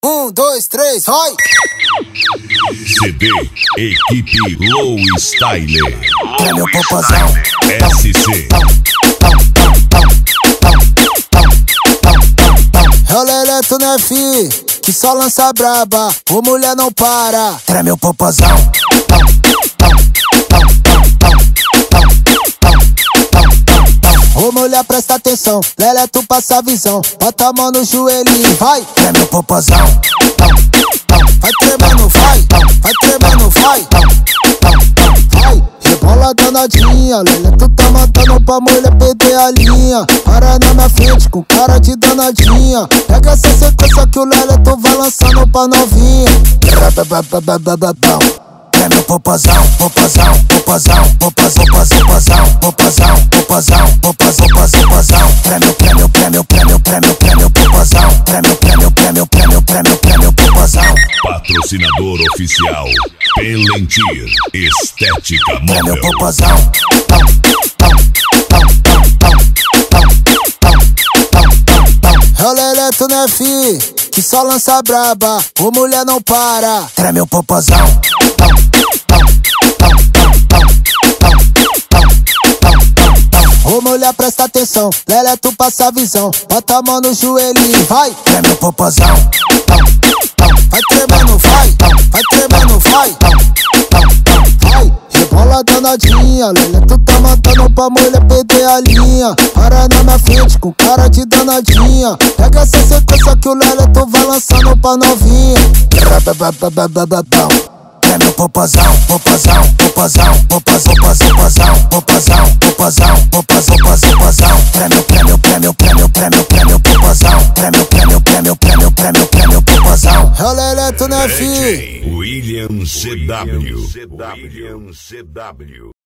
2, 3, vai! CD Equipe Low Style. Treme o popozão. SC. É o Leleto, né, fi? Que só lança braba, o mulher não para. Treme o popozão. Ô mulher, presta atenção, Leleto passa a visão. Bota a mão no joelhinho, vai, treme o popozão. Vai tremendo, vai tremendo, vai. Rebola danadinha, Leleto tá matando pra mulher perder a linha. Para na minha frente com cara de danadinha. Pega essa sequência que o Leleto vai lançando pra novinha. Treme o popozão, popozão, popozão, popozão, popozão, popozão, popozão, popozão, popozão. Treme o popozão. Treme o popozão. Patrocinador oficial Pelentir Estética Treme o Móvel. popozão. É o Leleto, né, fi? Que só lança braba, o mulher não para. Treme o popozão. Ô mulher, presta atenção, Leleto passa a visão. Bota a mão no joelhinho, vai, treme o popozão. Vai tremendo, vai tremendo, vai. Rebola danadinha, Leleto tá matando pra mulher perder a linha. Para na minha frente com cara de danadinha. Pega essa sequência que o Leleto vai lançando pra novinha. Treme o popozão, popozão, popozão, popozão, popozão, popozão, popozão, popozão, popozão. Treme o popozão. É o Leleto, né, fi? William CW.